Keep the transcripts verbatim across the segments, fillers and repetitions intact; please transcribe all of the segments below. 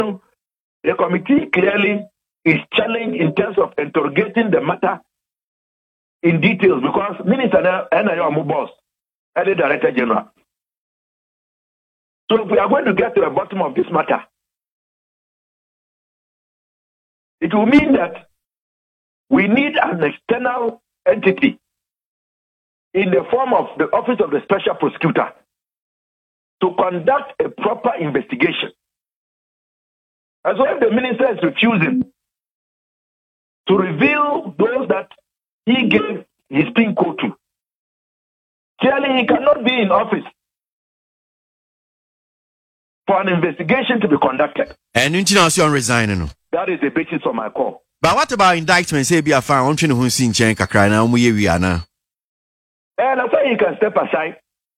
the committee clearly is challenged in terms of interrogating the matter in details because Minister and I am boss and the Director General. So if we are going to get to the bottom of this matter, it will mean that we need an external entity in the form of the Office of the Special Prosecutor to conduct a proper investigation. And so if the minister is refusing to reveal those that he gave his pin code to, clearly he cannot be in office for an investigation to be conducted. And you know, you're resigning. That is the basis of my call. But what about indictment? Say, be a fan, I'm trying to see in Chenka crying now, we are now. And I say you can step aside.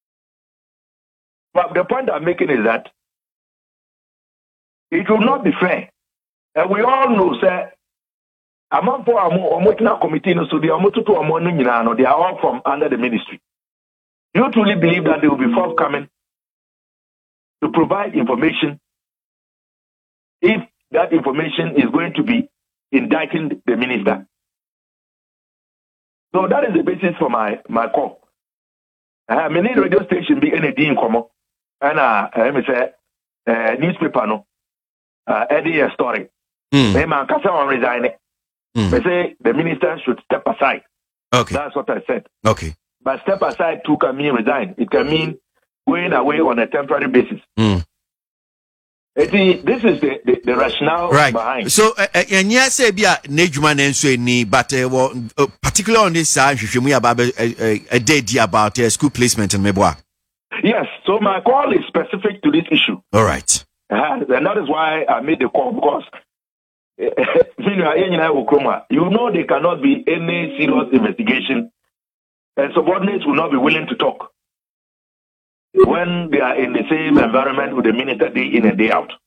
But the point I'm making is that it will not be fair. And we all know, sir, among four Omotina committee, so the Omotutu Omonino, they are all from under the ministry. You truly believe that they will be forthcoming to provide information if that information is going to be indicting the minister? So that is the basis for my, my call. Uh, many radio station be any in common. And uh, let me say, uh, newspaper no, uh, edit a story. They man kasa on resigning. They say the minister should step aside. Okay, that's what I said. Okay, but step aside too can mean resign. It can mean going away on a temporary basis. Mm. This is the, the, the rationale right behind. So, and yes, be a Nejman and so any, but uh, particularly on this side, you should about a day about uh, school placement in Meboa. Yes, so my call is specific to this issue. All right. Uh, and that is why I made the call because you know there cannot be any serious investigation and subordinates will not be willing to talk when they are in the same environment with the minister day in and day out.